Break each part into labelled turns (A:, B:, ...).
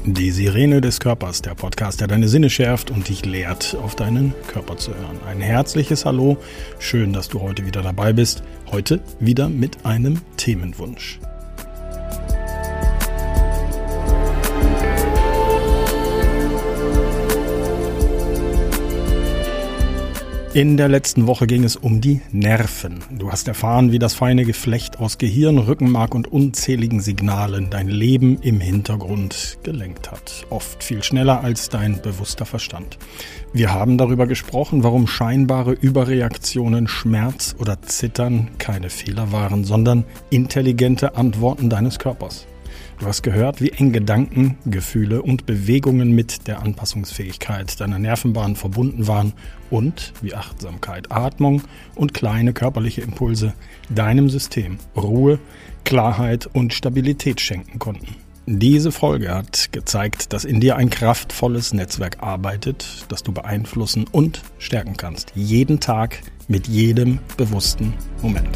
A: Die Sirene des Körpers, der Podcast, der deine Sinne schärft und dich lehrt, auf deinen Körper zu hören. Ein herzliches Hallo, schön, dass du heute wieder dabei bist. Heute wieder mit einem Themenwunsch. In der letzten Woche ging es um die Nerven. Du hast erfahren, wie das feine Geflecht aus Gehirn, Rückenmark und unzähligen Signalen dein Leben im Hintergrund gelenkt hat. Oft viel schneller als dein bewusster Verstand. Wir haben darüber gesprochen, warum scheinbare Überreaktionen, Schmerz oder Zittern keine Fehler waren, sondern intelligente Antworten deines Körpers. Du hast gehört, wie eng Gedanken, Gefühle und Bewegungen mit der Anpassungsfähigkeit deiner Nervenbahn verbunden waren und wie Achtsamkeit, Atmung und kleine körperliche Impulse deinem System Ruhe, Klarheit und Stabilität schenken konnten. Diese Folge hat gezeigt, dass in dir ein kraftvolles Netzwerk arbeitet, das du beeinflussen und stärken kannst. Jeden Tag mit jedem bewussten Moment.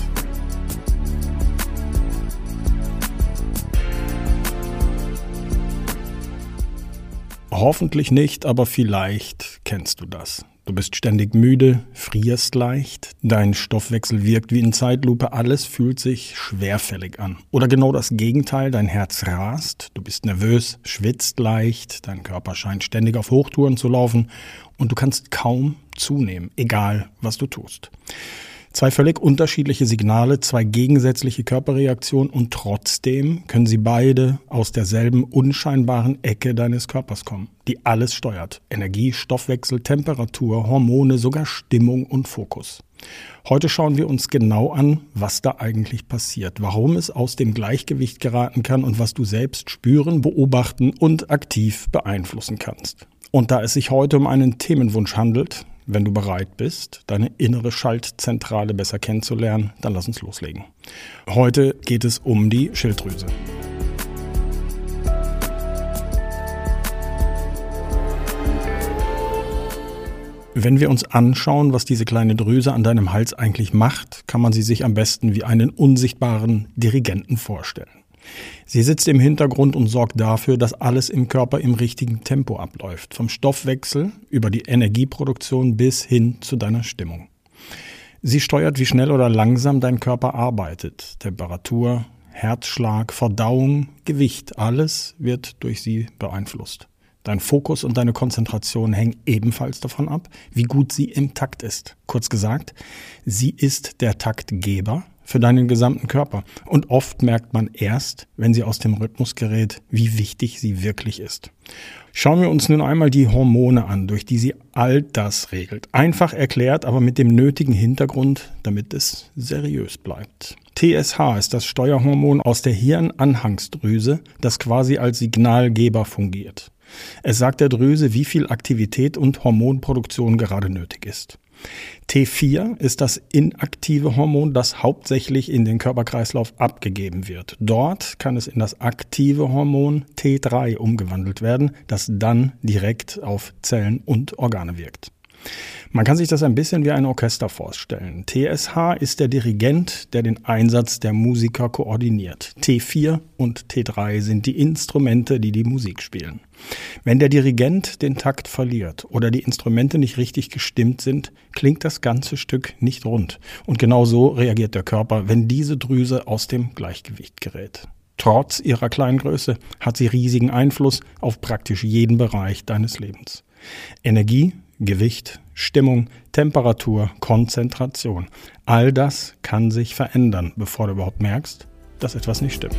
A: Hoffentlich nicht, aber vielleicht kennst du das. Du bist ständig müde, frierst leicht, dein Stoffwechsel wirkt wie in Zeitlupe, alles fühlt sich schwerfällig an. Oder genau das Gegenteil, dein Herz rast, du bist nervös, schwitzt leicht, dein Körper scheint ständig auf Hochtouren zu laufen und du kannst kaum zunehmen, egal was du tust. Zwei völlig unterschiedliche Signale, zwei gegensätzliche Körperreaktionen und trotzdem können sie beide aus derselben unscheinbaren Ecke deines Körpers kommen, die alles steuert. Energie, Stoffwechsel, Temperatur, Hormone, sogar Stimmung und Fokus. Heute schauen wir uns genau an, was da eigentlich passiert, warum es aus dem Gleichgewicht geraten kann und was du selbst spüren, beobachten und aktiv beeinflussen kannst. Und da es sich heute um einen Themenwunsch handelt, wenn du bereit bist, deine innere Schaltzentrale besser kennenzulernen, dann lass uns loslegen. Heute geht es um die Schilddrüse. Wenn wir uns anschauen, was diese kleine Drüse an deinem Hals eigentlich macht, kann man sie sich am besten wie einen unsichtbaren Dirigenten vorstellen. Sie sitzt im Hintergrund und sorgt dafür, dass alles im Körper im richtigen Tempo abläuft. Vom Stoffwechsel über die Energieproduktion bis hin zu deiner Stimmung. Sie steuert, wie schnell oder langsam dein Körper arbeitet. Temperatur, Herzschlag, Verdauung, Gewicht, alles wird durch sie beeinflusst. Dein Fokus und deine Konzentration hängen ebenfalls davon ab, wie gut sie im Takt ist. Kurz gesagt, sie ist der Taktgeber für deinen gesamten Körper. Und oft merkt man erst, wenn sie aus dem Rhythmus gerät, wie wichtig sie wirklich ist. Schauen wir uns nun einmal die Hormone an, durch die sie all das regelt. Einfach erklärt, aber mit dem nötigen Hintergrund, damit es seriös bleibt. TSH ist das Steuerhormon aus der Hirnanhangsdrüse, das quasi als Signalgeber fungiert. Es sagt der Drüse, wie viel Aktivität und Hormonproduktion gerade nötig ist. T4 ist das inaktive Hormon, das hauptsächlich in den Körperkreislauf abgegeben wird. Dort kann es in das aktive Hormon T3 umgewandelt werden, das dann direkt auf Zellen und Organe wirkt. Man kann sich das ein bisschen wie ein Orchester vorstellen. TSH ist der Dirigent, der den Einsatz der Musiker koordiniert. T4 und T3 sind die Instrumente, die die Musik spielen. Wenn der Dirigent den Takt verliert oder die Instrumente nicht richtig gestimmt sind, klingt das ganze Stück nicht rund. Und genau so reagiert der Körper, wenn diese Drüse aus dem Gleichgewicht gerät. Trotz ihrer kleinen Größe hat sie riesigen Einfluss auf praktisch jeden Bereich deines Lebens. Energie, Gewicht, Stimmung, Temperatur, Konzentration. All das kann sich verändern, bevor du überhaupt merkst, dass etwas nicht stimmt.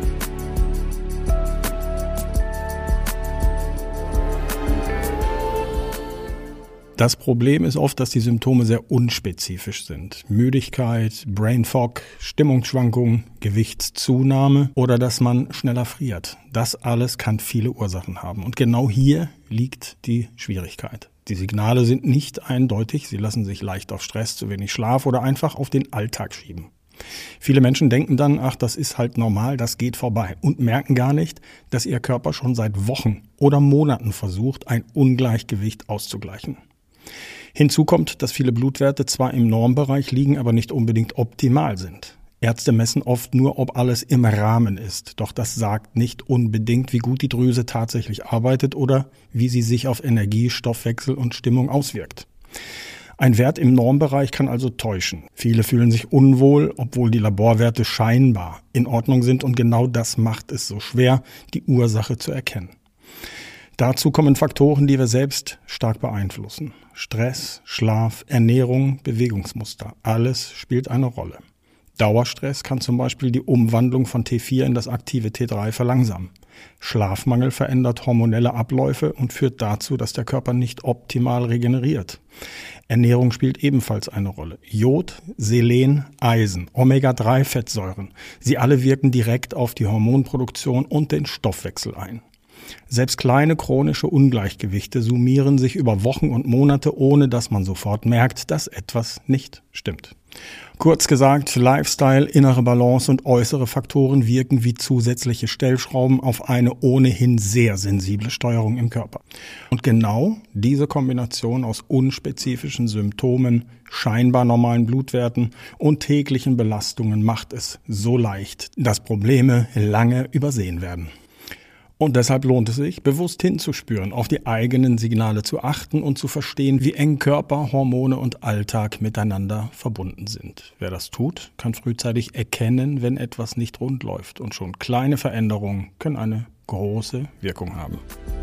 A: Das Problem ist oft, dass die Symptome sehr unspezifisch sind. Müdigkeit, Brain Fog, Stimmungsschwankungen, Gewichtszunahme oder dass man schneller friert. Das alles kann viele Ursachen haben. Und genau hier liegt die Schwierigkeit. Die Signale sind nicht eindeutig, sie lassen sich leicht auf Stress, zu wenig Schlaf oder einfach auf den Alltag schieben. Viele Menschen denken dann, ach, das ist halt normal, das geht vorbei und merken gar nicht, dass ihr Körper schon seit Wochen oder Monaten versucht, ein Ungleichgewicht auszugleichen. Hinzu kommt, dass viele Blutwerte zwar im Normbereich liegen, aber nicht unbedingt optimal sind. Ärzte messen oft nur, ob alles im Rahmen ist. Doch das sagt nicht unbedingt, wie gut die Drüse tatsächlich arbeitet oder wie sie sich auf Energie, Stoffwechsel und Stimmung auswirkt. Ein Wert im Normbereich kann also täuschen. Viele fühlen sich unwohl, obwohl die Laborwerte scheinbar in Ordnung sind, und genau das macht es so schwer, die Ursache zu erkennen. Dazu kommen Faktoren, die wir selbst stark beeinflussen. Stress, Schlaf, Ernährung, Bewegungsmuster. Alles spielt eine Rolle. Dauerstress kann zum Beispiel die Umwandlung von T4 in das aktive T3 verlangsamen. Schlafmangel verändert hormonelle Abläufe und führt dazu, dass der Körper nicht optimal regeneriert. Ernährung spielt ebenfalls eine Rolle. Jod, Selen, Eisen, Omega-3-Fettsäuren. Sie alle wirken direkt auf die Hormonproduktion und den Stoffwechsel ein. Selbst kleine chronische Ungleichgewichte summieren sich über Wochen und Monate, ohne dass man sofort merkt, dass etwas nicht stimmt. Kurz gesagt, Lifestyle, innere Balance und äußere Faktoren wirken wie zusätzliche Stellschrauben auf eine ohnehin sehr sensible Steuerung im Körper. Und genau diese Kombination aus unspezifischen Symptomen, scheinbar normalen Blutwerten und täglichen Belastungen macht es so leicht, dass Probleme lange übersehen werden. Und deshalb lohnt es sich, bewusst hinzuspüren, auf die eigenen Signale zu achten und zu verstehen, wie eng Körper, Hormone und Alltag miteinander verbunden sind. Wer das tut, kann frühzeitig erkennen, wenn etwas nicht rund läuft. Und schon kleine Veränderungen können eine große Wirkung haben.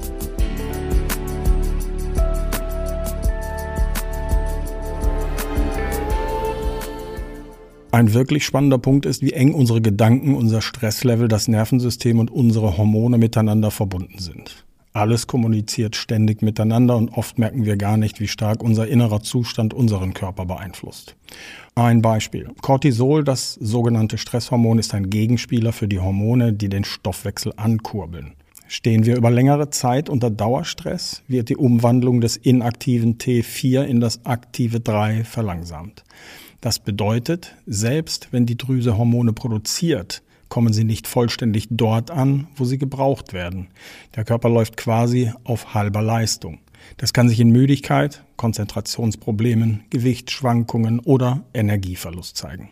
A: Ein wirklich spannender Punkt ist, wie eng unsere Gedanken, unser Stresslevel, das Nervensystem und unsere Hormone miteinander verbunden sind. Alles kommuniziert ständig miteinander und oft merken wir gar nicht, wie stark unser innerer Zustand unseren Körper beeinflusst. Ein Beispiel. Cortisol, das sogenannte Stresshormon, ist ein Gegenspieler für die Hormone, die den Stoffwechsel ankurbeln. Stehen wir über längere Zeit unter Dauerstress, wird die Umwandlung des inaktiven T4 in das aktive 3 verlangsamt. Das bedeutet, selbst wenn die Drüse Hormone produziert, kommen sie nicht vollständig dort an, wo sie gebraucht werden. Der Körper läuft quasi auf halber Leistung. Das kann sich in Müdigkeit, Konzentrationsproblemen, Gewichtsschwankungen oder Energieverlust zeigen.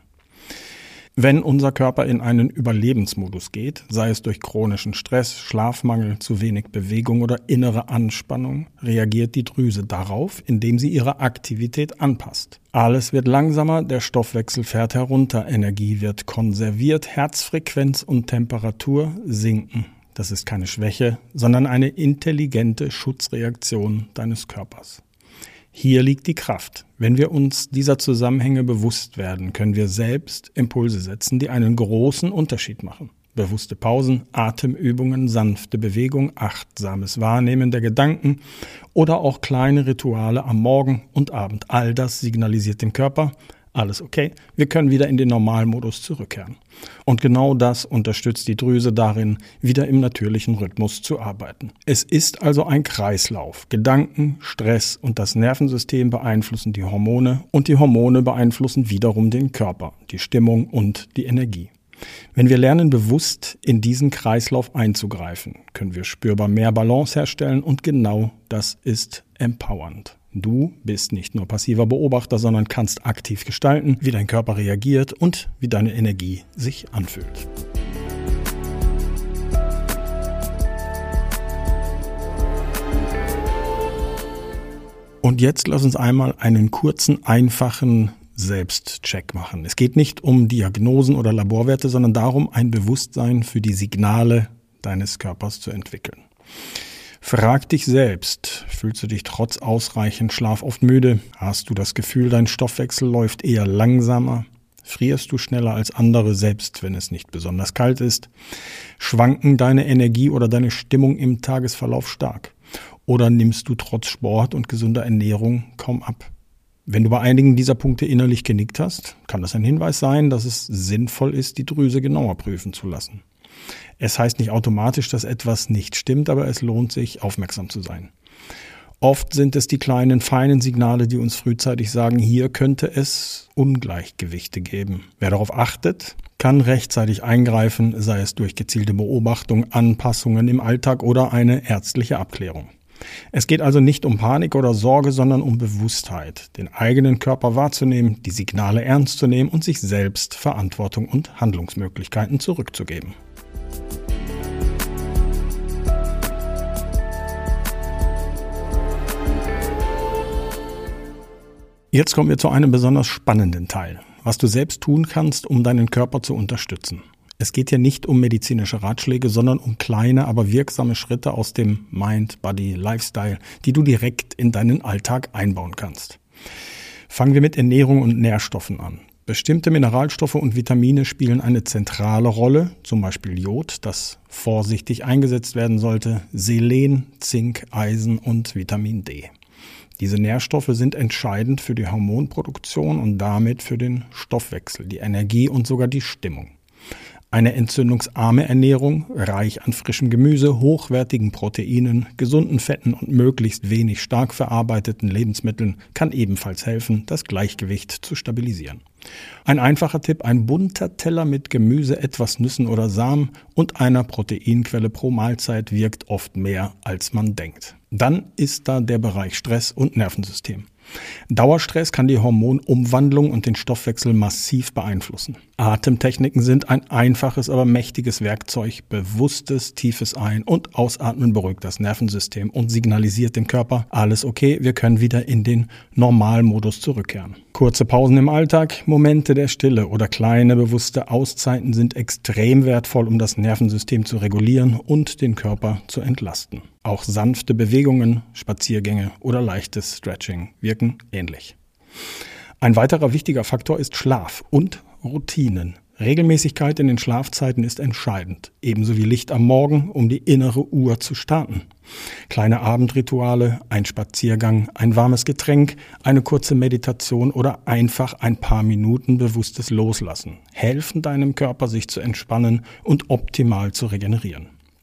A: Wenn unser Körper in einen Überlebensmodus geht, sei es durch chronischen Stress, Schlafmangel, zu wenig Bewegung oder innere Anspannung, reagiert die Drüse darauf, indem sie ihre Aktivität anpasst. Alles wird langsamer, der Stoffwechsel fährt herunter, Energie wird konserviert, Herzfrequenz und Temperatur sinken. Das ist keine Schwäche, sondern eine intelligente Schutzreaktion deines Körpers. Hier liegt die Kraft. Wenn wir uns dieser Zusammenhänge bewusst werden, können wir selbst Impulse setzen, die einen großen Unterschied machen. Bewusste Pausen, Atemübungen, sanfte Bewegung, achtsames Wahrnehmen der Gedanken oder auch kleine Rituale am Morgen und Abend. All das signalisiert dem Körper, alles okay, wir können wieder in den Normalmodus zurückkehren. Und genau das unterstützt die Drüse darin, wieder im natürlichen Rhythmus zu arbeiten. Es ist also ein Kreislauf. Gedanken, Stress und das Nervensystem beeinflussen die Hormone und die Hormone beeinflussen wiederum den Körper, die Stimmung und die Energie. Wenn wir lernen, bewusst in diesen Kreislauf einzugreifen, können wir spürbar mehr Balance herstellen und genau das ist empowernd. Du bist nicht nur passiver Beobachter, sondern kannst aktiv gestalten, wie dein Körper reagiert und wie deine Energie sich anfühlt. Und jetzt lass uns einmal einen kurzen, einfachen Selbstcheck machen. Es geht nicht um Diagnosen oder Laborwerte, sondern darum, ein Bewusstsein für die Signale deines Körpers zu entwickeln. Frag dich selbst, fühlst du dich trotz ausreichend Schlaf oft müde? Hast du das Gefühl, dein Stoffwechsel läuft eher langsamer? Frierst du schneller als andere, selbst wenn es nicht besonders kalt ist? Schwanken deine Energie oder deine Stimmung im Tagesverlauf stark? Oder nimmst du trotz Sport und gesunder Ernährung kaum ab? Wenn du bei einigen dieser Punkte innerlich genickt hast, kann das ein Hinweis sein, dass es sinnvoll ist, die Drüse genauer prüfen zu lassen. Es heißt nicht automatisch, dass etwas nicht stimmt, aber es lohnt sich, aufmerksam zu sein. Oft sind es die kleinen, feinen Signale, die uns frühzeitig sagen, hier könnte es Ungleichgewichte geben. Wer darauf achtet, kann rechtzeitig eingreifen, sei es durch gezielte Beobachtung, Anpassungen im Alltag oder eine ärztliche Abklärung. Es geht also nicht um Panik oder Sorge, sondern um Bewusstheit, den eigenen Körper wahrzunehmen, die Signale ernst zu nehmen und sich selbst Verantwortung und Handlungsmöglichkeiten zurückzugeben. Jetzt kommen wir zu einem besonders spannenden Teil, was du selbst tun kannst, um deinen Körper zu unterstützen. Es geht hier nicht um medizinische Ratschläge, sondern um kleine, aber wirksame Schritte aus dem Mind-Body-Lifestyle, die du direkt in deinen Alltag einbauen kannst. Fangen wir mit Ernährung und Nährstoffen an. Bestimmte Mineralstoffe und Vitamine spielen eine zentrale Rolle, zum Beispiel Jod, das vorsichtig eingesetzt werden sollte, Selen, Zink, Eisen und Vitamin D. Diese Nährstoffe sind entscheidend für die Hormonproduktion und damit für den Stoffwechsel, die Energie und sogar die Stimmung. Eine entzündungsarme Ernährung, reich an frischem Gemüse, hochwertigen Proteinen, gesunden Fetten und möglichst wenig stark verarbeiteten Lebensmitteln kann ebenfalls helfen, das Gleichgewicht zu stabilisieren. Ein einfacher Tipp: ein bunter Teller mit Gemüse, etwas Nüssen oder Samen und einer Proteinquelle pro Mahlzeit wirkt oft mehr, als man denkt. Dann ist da der Bereich Stress und Nervensystem. Dauerstress kann die Hormonumwandlung und den Stoffwechsel massiv beeinflussen. Atemtechniken sind ein einfaches, aber mächtiges Werkzeug. Bewusstes, tiefes Ein- und Ausatmen beruhigt das Nervensystem und signalisiert dem Körper: alles okay, wir können wieder in den Normalmodus zurückkehren. Kurze Pausen im Alltag, Momente der Stille oder kleine bewusste Auszeiten sind extrem wertvoll, um das Nervensystem zu regulieren und den Körper zu entlasten. Auch sanfte Bewegungen, Spaziergänge oder leichtes Stretching wirken ähnlich. Ein weiterer wichtiger Faktor ist Schlaf und Routinen. Regelmäßigkeit in den Schlafzeiten ist entscheidend, ebenso wie Licht am Morgen, um die innere Uhr zu starten. Kleine Abendrituale, ein Spaziergang, ein warmes Getränk, eine kurze Meditation oder einfach ein paar Minuten bewusstes Loslassen helfen deinem Körper, sich zu entspannen und optimal zu regenerieren.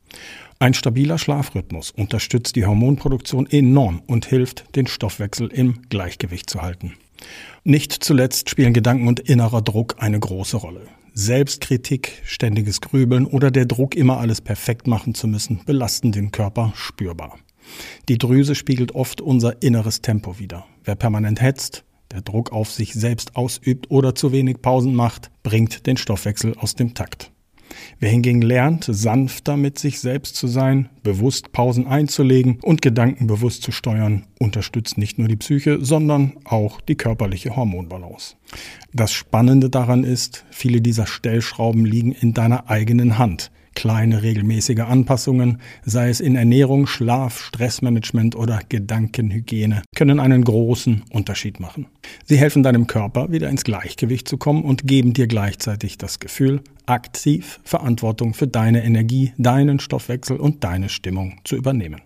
A: Ein stabiler Schlafrhythmus unterstützt die Hormonproduktion enorm und hilft, den Stoffwechsel im Gleichgewicht zu halten. Nicht zuletzt spielen Gedanken und innerer Druck eine große Rolle. Selbstkritik, ständiges Grübeln oder der Druck, immer alles perfekt machen zu müssen, belasten den Körper spürbar. Die Drüse spiegelt oft unser inneres Tempo wider. Wer permanent hetzt, der Druck auf sich selbst ausübt oder zu wenig Pausen macht, bringt den Stoffwechsel aus dem Takt. Wer hingegen lernt, sanfter mit sich selbst zu sein, bewusst Pausen einzulegen und Gedanken bewusst zu steuern, unterstützt nicht nur die Psyche, sondern auch die körperliche Hormonbalance. Das Spannende daran ist, viele dieser Stellschrauben liegen in deiner eigenen Hand. Kleine regelmäßige Anpassungen, sei es in Ernährung, Schlaf, Stressmanagement oder Gedankenhygiene, können einen großen Unterschied machen. Sie helfen deinem Körper, wieder ins Gleichgewicht zu kommen und geben dir gleichzeitig das Gefühl, aktiv Verantwortung für deine Energie, deinen Stoffwechsel und deine Stimmung zu übernehmen.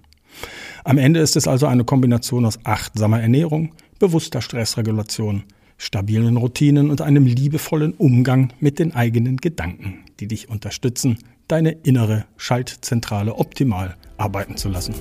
A: Am Ende ist es also eine Kombination aus achtsamer Ernährung, bewusster Stressregulation, stabilen Routinen und einem liebevollen Umgang mit den eigenen Gedanken, die dich unterstützen, deine innere Schaltzentrale optimal arbeiten zu lassen.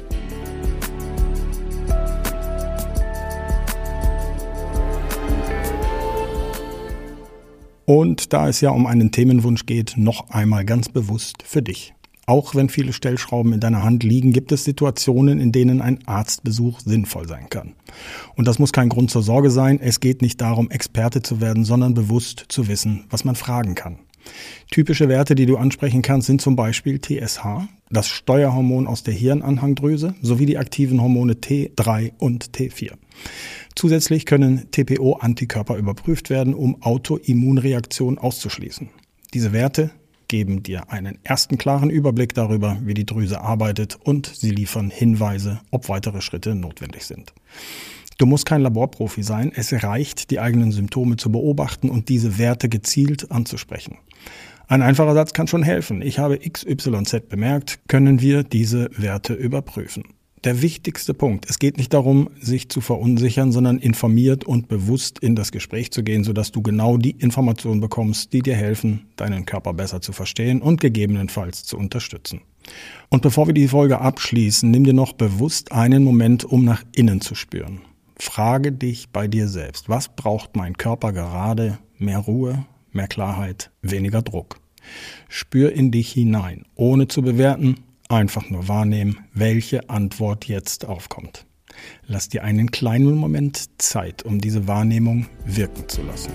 A: Und da es ja um einen Themenwunsch geht, noch einmal ganz bewusst für dich. Auch wenn viele Stellschrauben in deiner Hand liegen, gibt es Situationen, in denen ein Arztbesuch sinnvoll sein kann. Und das muss kein Grund zur Sorge sein. Es geht nicht darum, Experte zu werden, sondern bewusst zu wissen, was man fragen kann. Typische Werte, die du ansprechen kannst, sind zum Beispiel TSH, das Steuerhormon aus der Hirnanhangdrüse, sowie die aktiven Hormone T3 und T4. Zusätzlich können TPO-Antikörper überprüft werden, um Autoimmunreaktionen auszuschließen. Diese Werte geben dir einen ersten klaren Überblick darüber, wie die Drüse arbeitet, und sie liefern Hinweise, ob weitere Schritte notwendig sind. Du musst kein Laborprofi sein, es reicht, die eigenen Symptome zu beobachten und diese Werte gezielt anzusprechen. Ein einfacher Satz kann schon helfen. Ich habe XYZ bemerkt, können wir diese Werte überprüfen. Der wichtigste Punkt: Es geht nicht darum, sich zu verunsichern, sondern informiert und bewusst in das Gespräch zu gehen, sodass du genau die Informationen bekommst, die dir helfen, deinen Körper besser zu verstehen und gegebenenfalls zu unterstützen. Und bevor wir die Folge abschließen, nimm dir noch bewusst einen Moment, um nach innen zu spüren. Frage dich bei dir selbst: Was braucht mein Körper gerade? Mehr Ruhe, mehr Klarheit, weniger Druck. Spür in dich hinein, ohne zu bewerten, Einfach nur wahrnehmen, welche Antwort jetzt aufkommt. Lass dir einen kleinen Moment Zeit, um diese Wahrnehmung wirken zu lassen.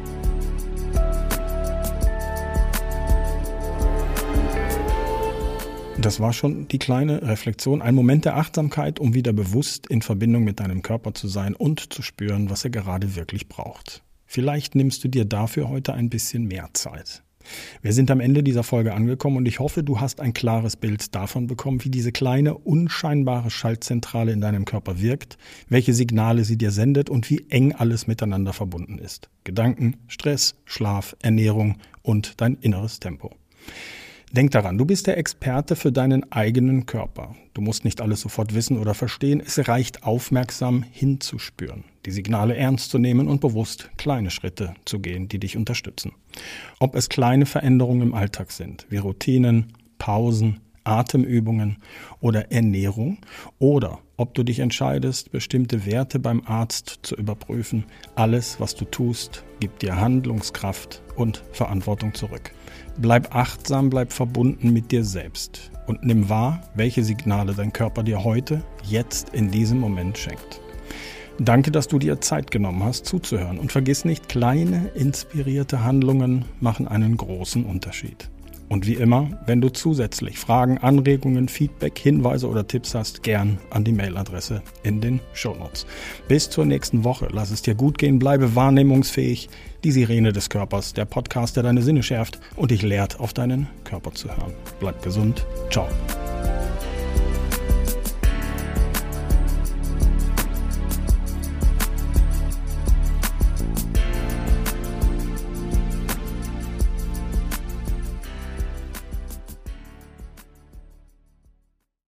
A: Das war schon die kleine Reflexion, ein Moment der Achtsamkeit, um wieder bewusst in Verbindung mit deinem Körper zu sein und zu spüren, was er gerade wirklich braucht. Vielleicht nimmst du dir dafür heute ein bisschen mehr Zeit. Wir sind am Ende dieser Folge angekommen und ich hoffe, du hast ein klares Bild davon bekommen, wie diese kleine, unscheinbare Schaltzentrale in deinem Körper wirkt, welche Signale sie dir sendet und wie eng alles miteinander verbunden ist. Gedanken, Stress, Schlaf, Ernährung und dein inneres Tempo. Denk daran, du bist der Experte für deinen eigenen Körper. Du musst nicht alles sofort wissen oder verstehen, es reicht aufmerksam hinzuspüren, die Signale ernst zu nehmen und bewusst kleine Schritte zu gehen, die dich unterstützen. Ob es kleine Veränderungen im Alltag sind, wie Routinen, Pausen, Atemübungen oder Ernährung, oder ob du dich entscheidest, bestimmte Werte beim Arzt zu überprüfen, alles, was du tust, gibt dir Handlungskraft und Verantwortung zurück. Bleib achtsam, bleib verbunden mit dir selbst und nimm wahr, welche Signale dein Körper dir heute, jetzt in diesem Moment schenkt. Danke, dass du dir Zeit genommen hast, zuzuhören und vergiss nicht, kleine, inspirierte Handlungen machen einen großen Unterschied. Und wie immer, wenn du zusätzlich Fragen, Anregungen, Feedback, Hinweise oder Tipps hast, gern an die Mailadresse in den Shownotes. Bis zur nächsten Woche. Lass es dir gut gehen, bleibe wahrnehmungsfähig. Die Sirene des Körpers, der Podcast, der deine Sinne schärft und dich lehrt, auf deinen Körper zu hören. Bleib gesund. Ciao.